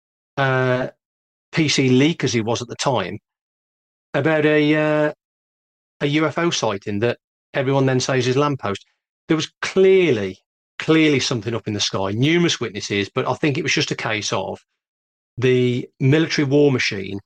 uh, P C Leak, as he was at the time, about a uh, a U F O sighting that everyone then says is lamppost? There was clearly, clearly something up in the sky, numerous witnesses, but I think it was just a case of the military war machine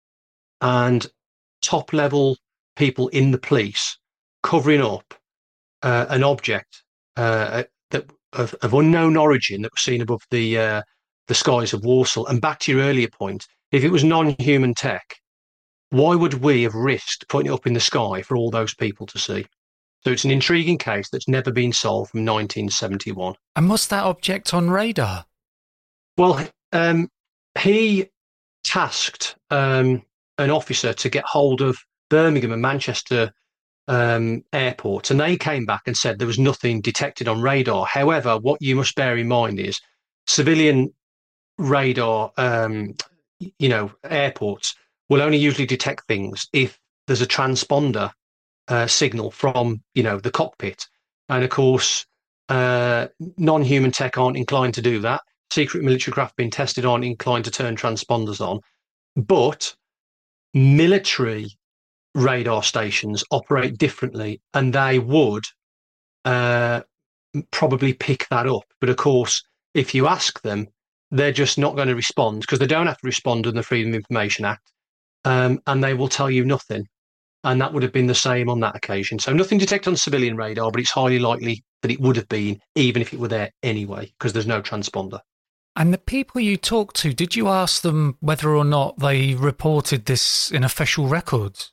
and top level people in the police covering up uh, an object uh, that of, of unknown origin that was seen above the uh, the skies of Warsaw. And back to your earlier point, if it was non-human tech, why would we have risked putting it up in the sky for all those people to see? So it's an intriguing case that's never been solved from nineteen seventy-one. And was that object on radar? Well, um, he tasked um, an officer to get hold of Birmingham and Manchester um, airports, and they came back and said there was nothing detected on radar. However, what you must bear in mind is civilian radar, um, you know, airports will only usually detect things if there's a transponder uh, signal from, you know, the cockpit. And of course, uh, non-human tech aren't inclined to do that. Secret military craft being tested aren't inclined to turn transponders on. But military radar stations operate differently, and they would uh, probably pick that up. But of course, if you ask them, they're just not going to respond, because they don't have to respond under the Freedom of Information Act, um, and they will tell you nothing. And that would have been the same on that occasion. So nothing detected on civilian radar, but it's highly likely that it would have been, even if it were there anyway, because there's no transponder. And the people you talked to, did you ask them whether or not they reported this in official records?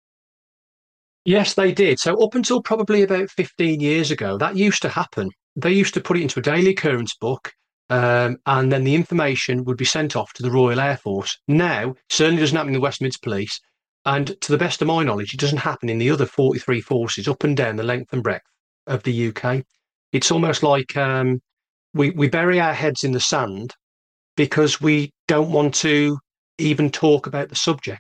Yes, they did. So up until probably about fifteen years ago, that used to happen. They used to put it into a daily occurrence book, um, and then the information would be sent off to the Royal Air Force. Now, certainly doesn't happen in the West Mids Police, and to the best of my knowledge, it doesn't happen in the other forty-three forces up and down the length and breadth of the U K. It's almost like um, we, we bury our heads in the sand because we don't want to even talk about the subject.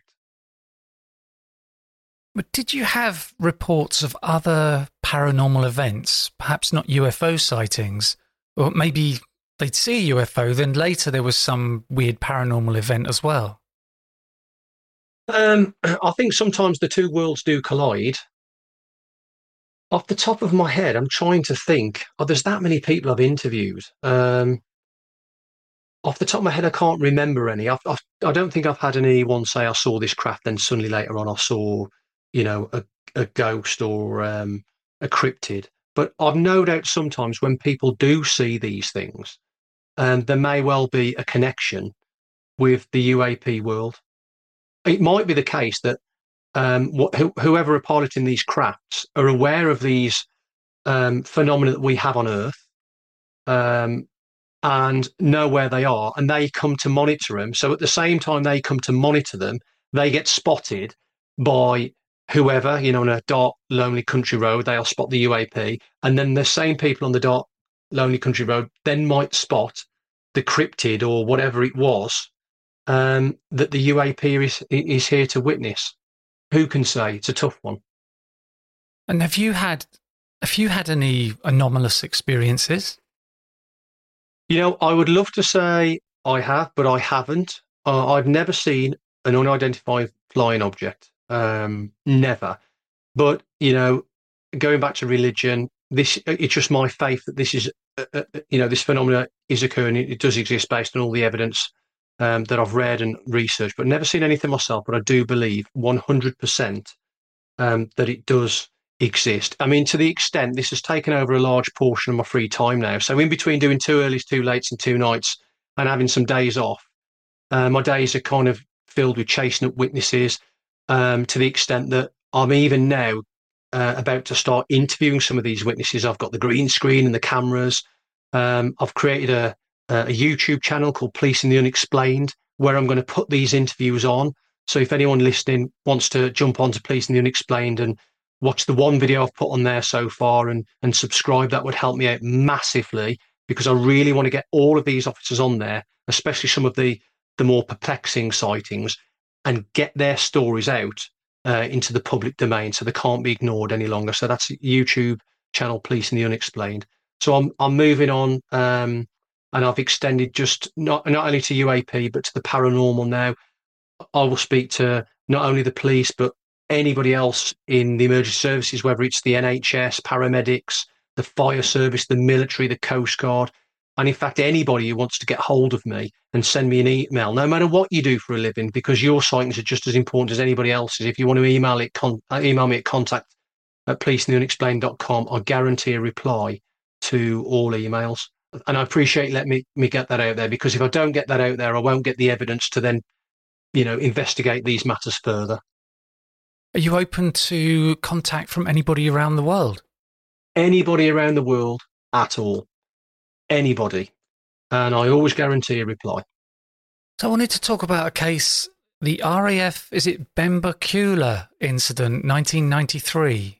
But did you have reports of other paranormal events, perhaps not U F O sightings, or maybe they'd see a U F O, then later there was some weird paranormal event as well? Um, I think sometimes the two worlds do collide. Off the top of my head, I'm trying to think. Oh, there's that many people I've interviewed. Um, off the top of my head, I can't remember any. I've, I've, I don't think I've had anyone say I saw this craft, then suddenly later on I saw, you know, a, a ghost or um, a cryptid. But I've no doubt sometimes when people do see these things, um, there may well be a connection with the U A P world. It might be the case that um, wh- wh- whoever are piloting these crafts are aware of these um, phenomena that we have on Earth, um, and know where they are, and they come to monitor them. So at the same time they come to monitor them, they get spotted by whoever, you know, on a dark, lonely country road, they'll spot the U A P, and then the same people on the dark, lonely country road then might spot the cryptid or whatever it was um, that the U A P is, is here to witness. Who can say? It's a tough one. And have you had, have you had any anomalous experiences? You know, I would love to say I have, but I haven't. Uh, I've never seen an unidentified flying object. Um, never. But, you know, going back to religion, this it's just my faith that this is, uh, uh, you know, this phenomena is occurring. It does exist based on all the evidence um, that I've read and researched, but never seen anything myself. But I do believe one hundred percent um, that it does exist. I mean, to the extent this has taken over a large portion of my free time now. So in between doing two earlys, two lates and two nights and having some days off, uh, my days are kind of filled with chasing up witnesses, um, to the extent that I'm even now uh, about to start interviewing some of these witnesses. I've got the green screen and the cameras. Um, I've created a, a YouTube channel called Policing the Unexplained, where I'm going to put these interviews on. So if anyone listening wants to jump onto Policing the Unexplained and watch the one video I've put on there so far and, and subscribe, that would help me out massively, because I really want to get all of these officers on there, especially some of the, the more perplexing sightings, and get their stories out uh, into the public domain, so they can't be ignored any longer. So that's YouTube channel Police and the Unexplained. So I'm I'm moving on, um, and I've extended just not not only to U A P but to the paranormal now. I will speak to not only the police but anybody else in the emergency services, whether it's the N H S, paramedics, the fire service, the military, the Coast Guard, and in fact anybody who wants to get hold of me and send me an email, no matter what you do for a living, because your sightings are just as important as anybody else's. If you want to email it, con- email me at contact at police and the unexplained dot com. I guarantee a reply to all emails. And I appreciate letting me, me get that out there, because if I don't get that out there, I won't get the evidence to then, you know, investigate these matters further. Are you open to contact from anybody around the world? Anybody around the world at all. Anybody. And I always guarantee a reply. So I wanted to talk about a case, the R A F, is it Benbecula incident, nineteen ninety-three?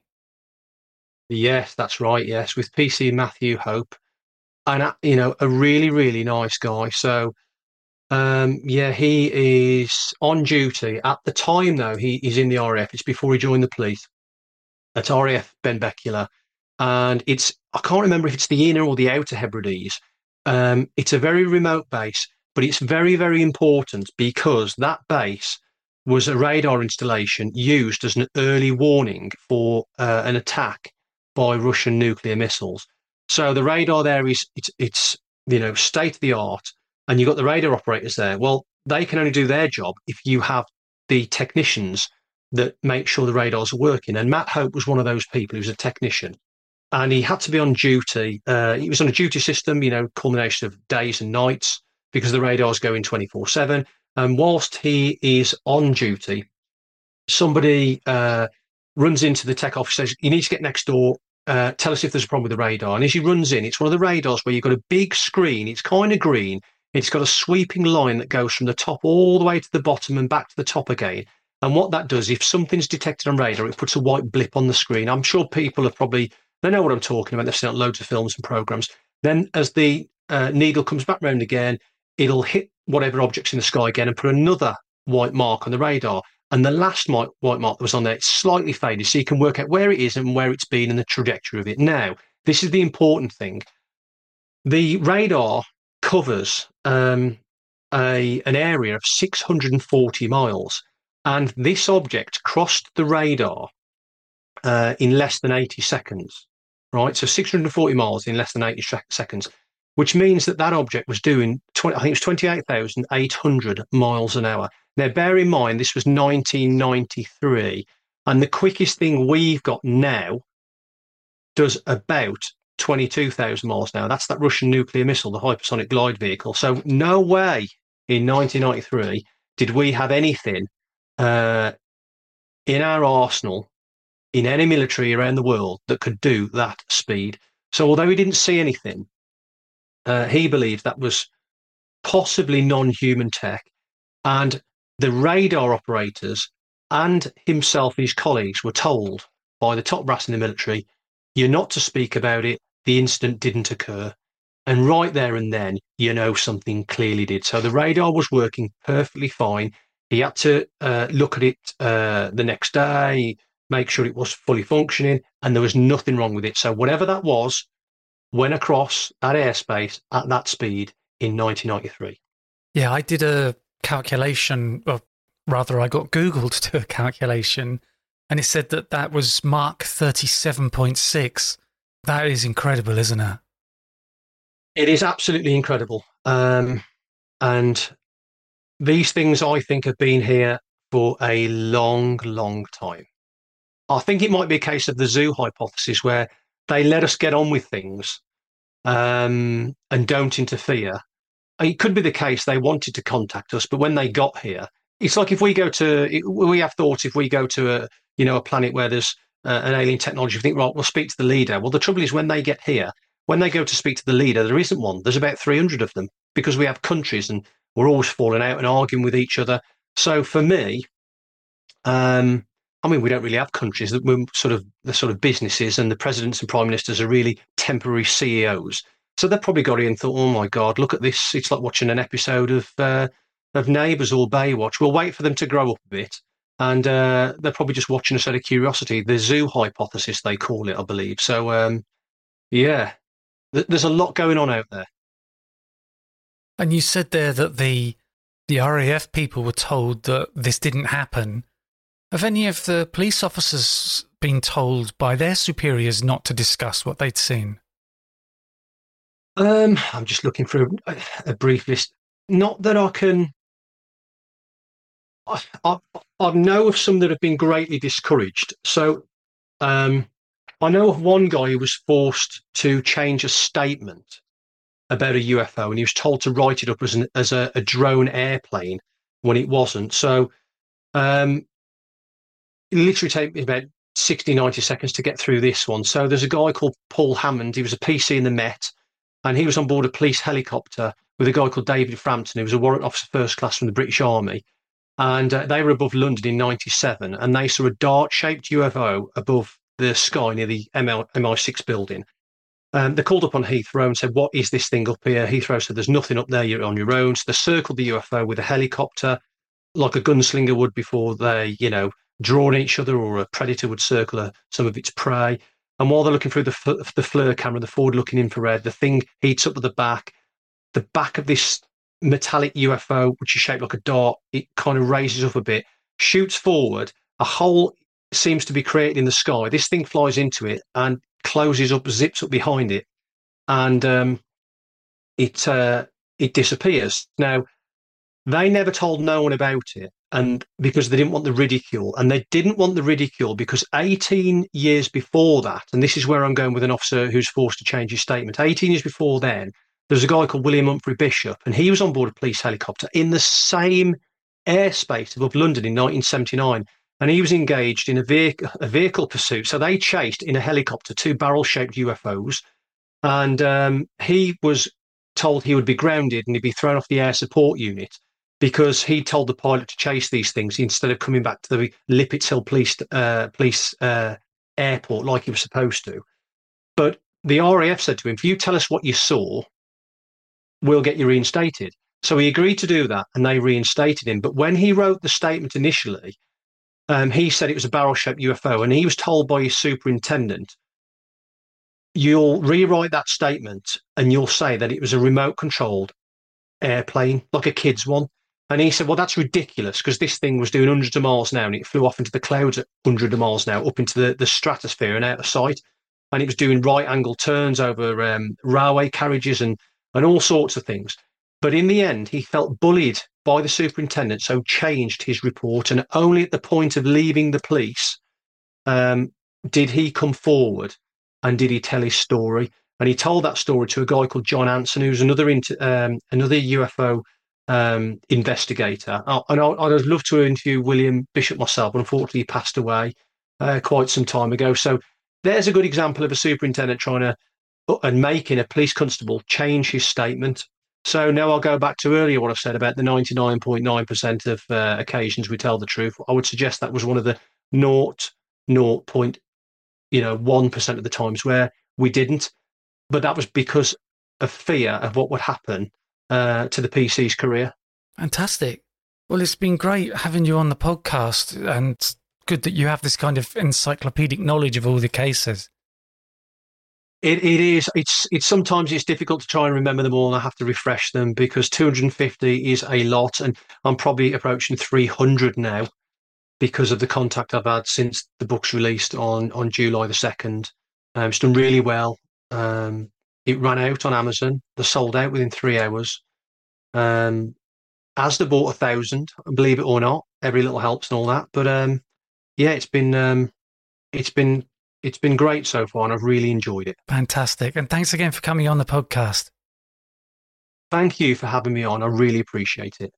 Yes, that's right. Yes, with P C Matthew Hope, and you know, a really, really nice guy. So, um, yeah, he is on duty at the time. Though he is in the R A F. It's before he joined the police. At R A F Benbecula, and it's I can't remember if it's the inner or the outer Hebrides. Um, it's a very remote base, but it's very, very important because that base was a radar installation used as an early warning for uh, an attack by Russian nuclear missiles. So the radar there is it's, it's you know state of the art, and you've got the radar operators there. Well, they can only do their job if you have the technicians that make sure the radars are working. And Matt Hope was one of those people who's a technician, and he had to be on duty. Uh, he was on a duty system, you know, culmination of days and nights, because the radars go in twenty-four seven. And whilst he is on duty, somebody uh, runs into the tech office, says, you need to get next door, uh, tell us if there's a problem with the radar. And as he runs in, it's one of the radars where you've got a big screen, it's kind of green, it's got a sweeping line that goes from the top all the way to the bottom and back to the top again. And what that does, if something's detected on radar, it puts a white blip on the screen. I'm sure people have probably, they know what I'm talking about, they've seen loads of films and programs. Then as the uh, needle comes back round again, it'll hit whatever object's in the sky again and put another white mark on the radar. And the last white mark that was on there, it's slightly faded, so you can work out where it is and where it's been and the trajectory of it. Now, this is the important thing. The radar covers um, a an area of six hundred forty miles, and this object crossed the radar uh, in less than eighty seconds, right? So six hundred forty miles in less than eighty seconds, which means that that object was doing, twenty, I think it was twenty-eight thousand eight hundred miles an hour. Now, bear in mind, this was nineteen ninety-three, and the quickest thing we've got now does about twenty-two thousand miles an hour. That's that Russian nuclear missile, the hypersonic glide vehicle. So no way in nineteen ninety-three did we have anything uh, in our arsenal, in any military around the world, that could do that speed. So although he didn't see anything, uh, he believed that was possibly non-human tech. And the radar operators and himself and his colleagues were told by the top brass in the military, you're not to speak about it, the incident didn't occur. And right there and then, you know something clearly did. So the radar was working perfectly fine. He had to uh, look at it uh, the next day, make sure it was fully functioning, and there was nothing wrong with it. So whatever that was, went across that airspace at that speed in nineteen ninety-three. Yeah, I did a calculation, or rather I got Google to do a calculation, and it said that that was Mach thirty-seven point six. That is incredible, isn't it? It is absolutely incredible. Um, and these things, I think, have been here for a long, long time. I think it might be a case of the zoo hypothesis, where they let us get on with things um, and don't interfere. It could be the case they wanted to contact us, but when they got here, it's like if we go to, we have thought if we go to a, you know, a planet where there's uh, an alien technology, we think, right, we'll speak to the leader. Well, the trouble is when they get here, when they go to speak to the leader, there isn't one. There's about three hundred of them, because we have countries and we're always falling out and arguing with each other. So for me, um, I mean, we don't really have countries. We're sort of the sort of businesses, and the presidents and prime ministers are really temporary C E Os. So they probably got in and thought, oh my God, look at this. It's like watching an episode of, uh, of Neighbours or Baywatch. We'll wait for them to grow up a bit, and uh, they're probably just watching us out of curiosity. The zoo hypothesis, they call it, I believe. So, um, yeah, th- there's a lot going on out there. And you said there that the the R A F people were told that this didn't happen. Have any of the police officers been told by their superiors not to discuss what they'd seen? Um, I'm just looking through a, a brief list. Not that I can. I, I, I know of some that have been greatly discouraged. So um, I know of one guy who was forced to change a statement about a U F O, and he was told to write it up as, an, as a, a drone airplane when it wasn't. So um, it literally took me about sixty, ninety seconds to get through this one. So there's a guy called Paul Hammond. He was a P C in the Met, and he was on board a police helicopter with a guy called David Frampton, who was a warrant officer first class from the British Army. And uh, they were above London in ninety-seven, and they saw a dart-shaped U F O above the sky near the M I six building. Um, they called up on Heathrow and said, "What is this thing up here?" Heathrow said, "There's nothing up there, you're on your own." So they circled the U F O with a helicopter, like a gunslinger would before they, you know, draw on each other, or a predator would circle a, some of its prey. And while they're looking through the, the FLIR camera, the forward-looking infrared, the thing heats up at the back. The back of this metallic U F O, which is shaped like a dart, it kind of raises up a bit, shoots forward. A hole seems to be created in the sky. This thing flies into it and closes up, zips up behind it, and um, it uh, it disappears. Now, they never told no one about it, and because they didn't want the ridicule, and they didn't want the ridicule because eighteen years before that, and this is where I'm going with an officer who's forced to change his statement. eighteen years before then, there was a guy called William Humphrey Bishop, and he was on board a police helicopter in the same airspace above London in nineteen seventy-nine, and he was engaged in a vehicle, a vehicle pursuit. So they chased in a helicopter two barrel-shaped U F Os, and um, he was told he would be grounded and he'd be thrown off the air support unit because he told the pilot to chase these things instead of coming back to the Lippitz Hill police uh, police uh, airport like he was supposed to. But the R A F said to him, "If you tell us what you saw, we'll get you reinstated." So he agreed to do that, and they reinstated him. But when he wrote the statement initially, um, he said it was a barrel-shaped U F O, and he was told by his superintendent, "You'll rewrite that statement, and you'll say that it was a remote-controlled airplane, like a kid's one." And he said, "Well, that's ridiculous, because this thing was doing hundreds of miles an hour, and it flew off into the clouds at hundreds of miles an hour, up into the, the stratosphere and out of sight. And it was doing right-angle turns over um, railway carriages and and all sorts of things." But in the end, he felt bullied by the superintendent, so changed his report. And only at the point of leaving the police um, did he come forward and did he tell his story. And he told that story to a guy called John Anson, who's another um, another U F O um, investigator. Oh, and I, I'd love to interview William Bishop myself, but unfortunately he passed away uh, quite some time ago. So there's a good example of a superintendent trying to and making a police constable change his statement. So now I'll go back to earlier what I've said about the ninety-nine point nine percent of uh, occasions we tell the truth. I would suggest that was one of the zero point one percent of the times where we didn't. But that was because of fear of what would happen uh, to the P C's career. Fantastic. Well, it's been great having you on the podcast, and good that you have this kind of encyclopedic knowledge of all the cases. It it is. It's it's sometimes it's difficult to try and remember them all, and I have to refresh them because two hundred fifty is a lot, and I'm probably approaching three hundred now because of the contact I've had since the book's released on on July the second. Um, it's done really well. Um, it ran out on Amazon. They sold out within three hours. Um, Asda bought a thousand, believe it or not. Every little helps and all that. But um, yeah, it's been um, it's been. It's been great so far, and I've really enjoyed it. Fantastic. And thanks again for coming on the podcast. Thank you for having me on. I really appreciate it.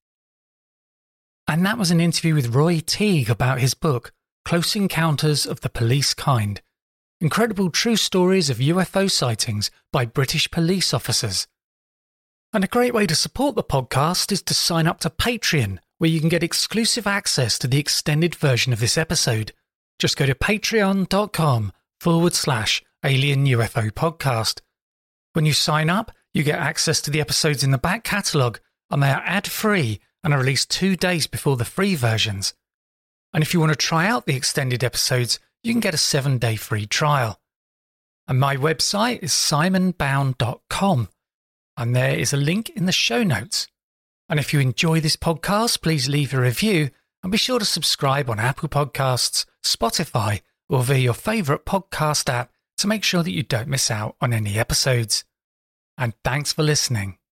And that was an interview with Roy Teague about his book, Close Encounters of the Police Kind. Incredible true stories of U F O sightings by British police officers. And a great way to support the podcast is to sign up to Patreon, where you can get exclusive access to the extended version of this episode. Just go to patreon.com forward slash alien U F O podcast. When you sign up, you get access to the episodes in the back catalogue, and they are ad-free and are released two days before the free versions. And if you want to try out the extended episodes, you can get a seven-day free trial. And my website is simon bown dot com, and there is a link in the show notes. And if you enjoy this podcast, please leave a review and be sure to subscribe on Apple Podcasts, Spotify, or via your favourite podcast app to make sure that you don't miss out on any episodes. And thanks for listening.